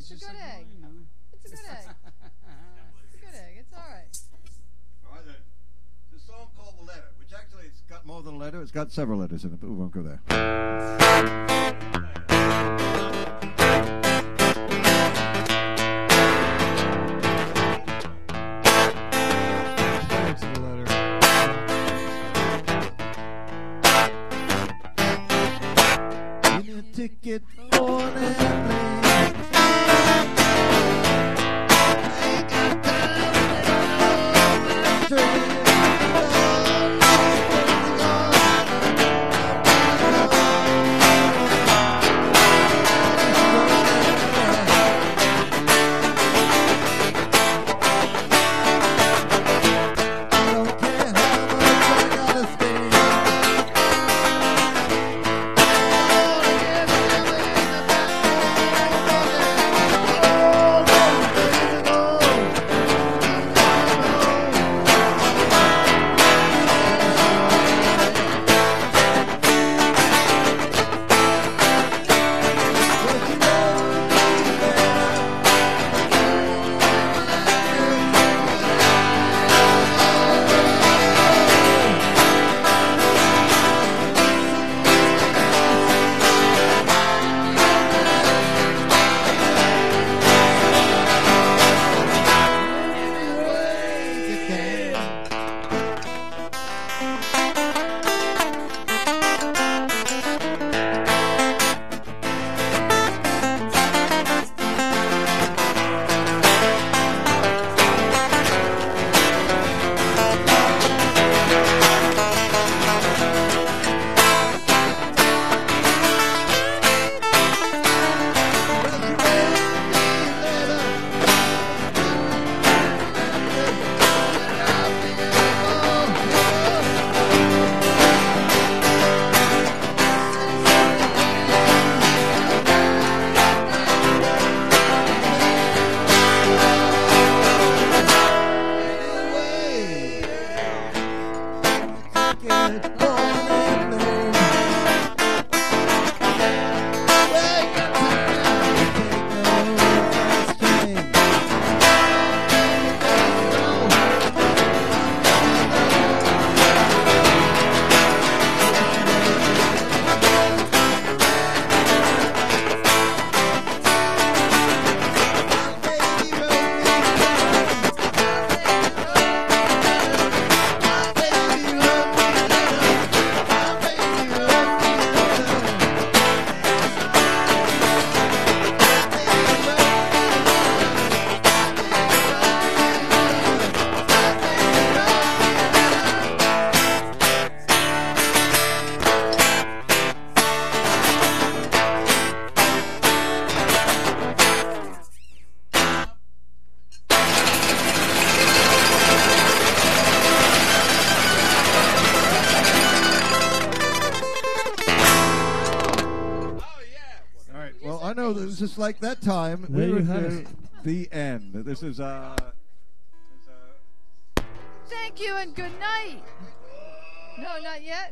It's a good egg. It's a good egg. It's a good egg. It's all right. All right, then. It's a song called The Letter, which actually it's got more than a letter. It's got several letters in it, but we won't go there. Ticket for an airplane. Ain't got time to train. Just like that time, we were to the end. This is Thank you and good night. No, not yet.